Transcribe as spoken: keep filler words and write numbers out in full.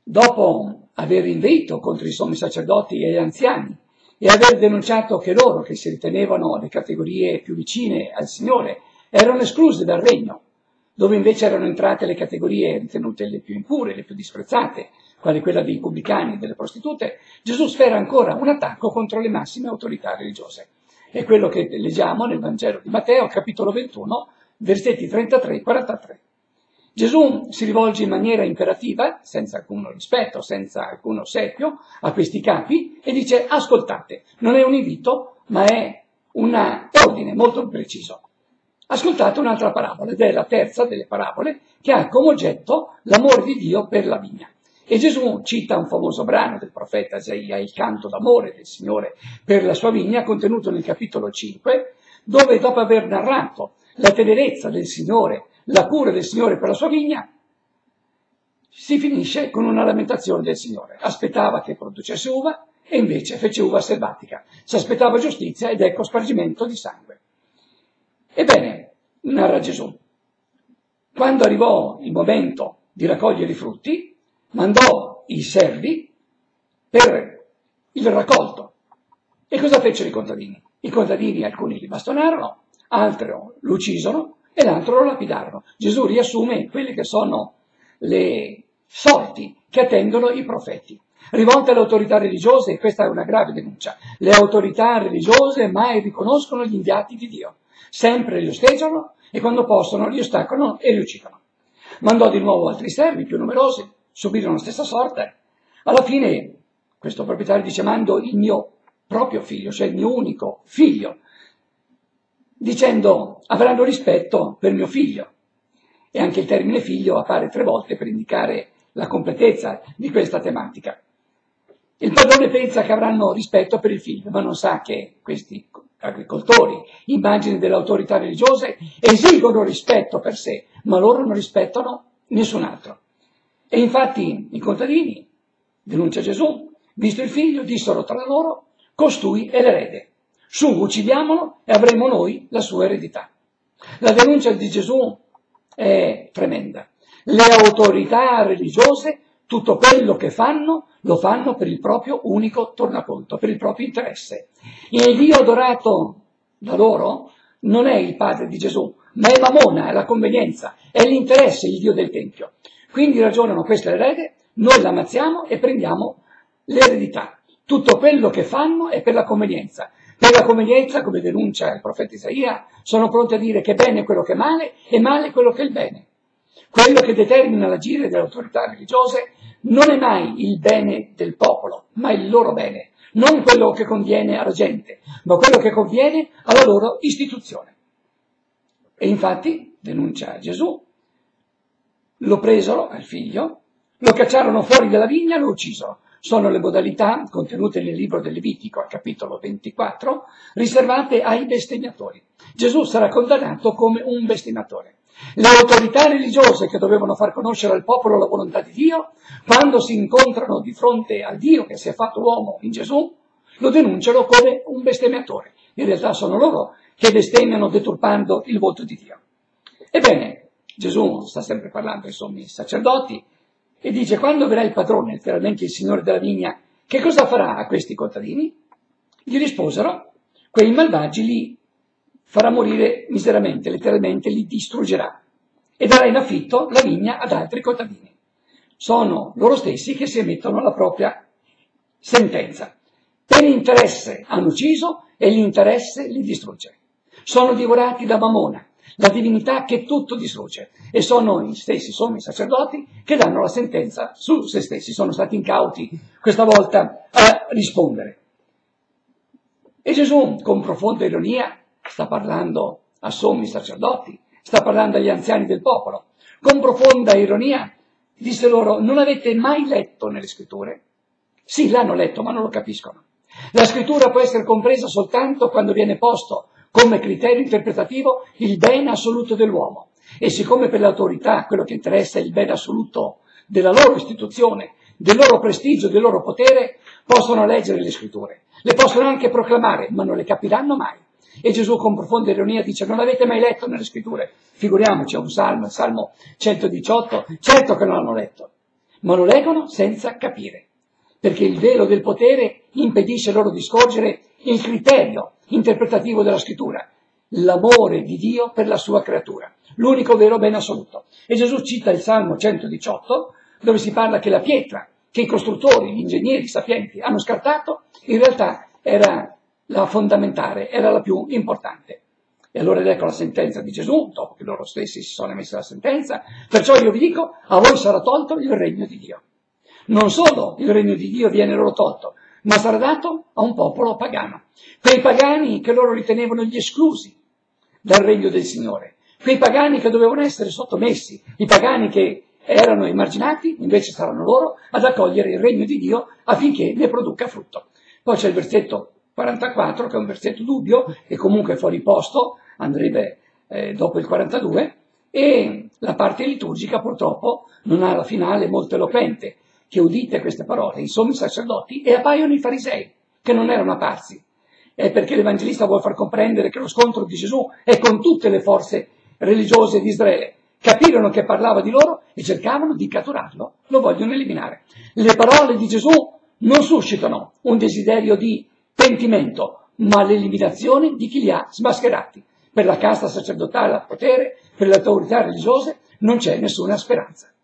dopo aver inveito contro i sommi sacerdoti e gli anziani e aver denunciato che loro, che si ritenevano le categorie più vicine al Signore, erano escluse dal regno, dove invece erano entrate le categorie ritenute le più impure, le più disprezzate, quale quella dei pubblicani e delle prostitute, Gesù sfera ancora un attacco contro le massime autorità religiose. È quello che leggiamo nel Vangelo di Matteo, capitolo ventuno, versetti trentatré e quarantatré. Gesù si rivolge in maniera imperativa, senza alcun rispetto, senza alcun ossequio, a questi capi e dice: ascoltate, non è un invito, ma è un ordine molto preciso. Ascoltate un'altra parabola, ed è la terza delle parabole che ha come oggetto l'amore di Dio per la vigna. E Gesù cita un famoso brano del profeta Isaia, il canto d'amore del Signore per la sua vigna, contenuto nel capitolo cinque, dove dopo aver narrato la tenerezza del Signore, la cura del Signore per la sua vigna, si finisce con una lamentazione del Signore. Aspettava che producesse uva e invece fece uva selvatica. Si aspettava giustizia ed ecco spargimento di sangue. Ebbene, narra Gesù, quando arrivò il momento di raccogliere i frutti, mandò i servi per il raccolto. E cosa fecero i contadini? I contadini, alcuni li bastonarono, altri lo uccisero e l'altro lo lapidarono. Gesù riassume quelle che sono le sorti che attendono i profeti. Rivolte alle autorità religiose, e questa è una grave denuncia, le autorità religiose mai riconoscono gli inviati di Dio. Sempre li osteggiano e quando possono li ostacolano e li uccidono. Mandò di nuovo altri servi più numerosi, subirono la stessa sorte. Alla fine questo proprietario dice: mando il mio proprio figlio, cioè il mio unico figlio, dicendo: avranno rispetto per mio figlio. E anche il termine figlio appare tre volte per indicare la completezza di questa tematica. Il padrone pensa che avranno rispetto per il figlio, ma non sa che questi agricoltori, immagini delle autorità religiose, esigono rispetto per sé, ma loro non rispettano nessun altro. E infatti i contadini, denuncia Gesù, visto il figlio, dissero tra loro: costui è l'erede. Su, uccidiamolo e avremo noi la sua eredità. La denuncia di Gesù è tremenda. Le autorità religiose, tutto quello che fanno, lo fanno per il proprio unico tornaconto, per il proprio interesse. Il Dio adorato da loro non è il padre di Gesù, ma è Mamona, è la convenienza, è l'interesse, il Dio del Tempio. Quindi ragionano: questo è l'erede, noi l'ammazziamo e prendiamo l'eredità. Tutto quello che fanno è per la convenienza. Per la convenienza, come denuncia il profeta Isaia, sono pronti a dire che bene è quello che è male e male è quello che è il bene. Quello che determina l'agire delle autorità religiose non è mai il bene del popolo, ma il loro bene. Non quello che conviene alla gente, ma quello che conviene alla loro istituzione. E infatti, denuncia Gesù, lo presero al figlio, lo cacciarono fuori dalla vigna e lo uccisero. Sono le modalità contenute nel libro del Levitico, al capitolo ventiquattro, riservate ai bestemmiatori. Gesù sarà condannato come un bestemmiatore. Le autorità religiose che dovevano far conoscere al popolo la volontà di Dio, quando si incontrano di fronte al Dio che si è fatto uomo in Gesù, lo denunciano come un bestemmiatore. In realtà sono loro che bestemmiano deturpando il volto di Dio. Ebbene, Gesù sta sempre parlando ai sommi sacerdoti e dice: quando verrà il padrone, letteralmente il signore della vigna, che cosa farà a questi contadini? Gli risposero: quei malvagi li farà morire miseramente, letteralmente li distruggerà e darà in affitto la vigna ad altri contadini. Sono loro stessi che si emettono la propria sentenza. Per interesse hanno ucciso e l'interesse li distrugge. Sono divorati da Mamona, la divinità che tutto distrugge, e sono gli stessi sommi sacerdoti che danno la sentenza su se stessi. Sono stati incauti questa volta a rispondere. E Gesù, con profonda ironia, sta parlando a sommi sacerdoti, sta parlando agli anziani del popolo. Con profonda ironia disse loro: non avete mai letto nelle scritture? Sì, l'hanno letto, ma non lo capiscono. La scrittura può essere compresa soltanto quando viene posto come criterio interpretativo il bene assoluto dell'uomo. E siccome per l'autorità quello che interessa è il bene assoluto della loro istituzione, del loro prestigio, del loro potere, possono leggere le scritture. Le possono anche proclamare, ma non le capiranno mai. E Gesù con profonda ironia dice: non avete mai letto nelle scritture? Figuriamoci, è un salmo, il salmo centodiciotto, certo che non l'hanno letto. ma lo leggono senza capire, perché il velo del potere impedisce loro di scorgere il criterio interpretativo della scrittura, l'amore di Dio per la sua creatura, l'unico vero bene assoluto. E Gesù cita il Salmo centodiciotto, dove si parla che la pietra che i costruttori, gli ingegneri sapienti hanno scartato, in realtà era la fondamentale, era la più importante. E allora ecco la sentenza di Gesù, dopo che loro stessi si sono emessi la sentenza: perciò io vi dico, a voi sarà tolto il regno di Dio. Non solo il regno di Dio viene loro tolto, ma sarà dato a un popolo pagano. Quei pagani che loro ritenevano gli esclusi dal regno del Signore, quei pagani che dovevano essere sottomessi, i pagani che erano emarginati, invece saranno loro ad accogliere il regno di Dio affinché ne produca frutto. Poi c'è il versetto quarantaquattro, che è un versetto dubbio, e comunque fuori posto, andrebbe eh, dopo il quarantadue, e la parte liturgica purtroppo non ha la finale molto eloquente, che udite queste parole, i sommi sacerdoti, e appaiono i farisei, che non erano apparsi. È perché l'Evangelista vuole far comprendere che lo scontro di Gesù è con tutte le forze religiose di Israele. Capirono che parlava di loro e cercavano di catturarlo, lo vogliono eliminare. Le parole di Gesù non suscitano un desiderio di pentimento, ma l'eliminazione di chi li ha smascherati. Per la casta sacerdotale al potere, per le autorità religiose, non c'è nessuna speranza.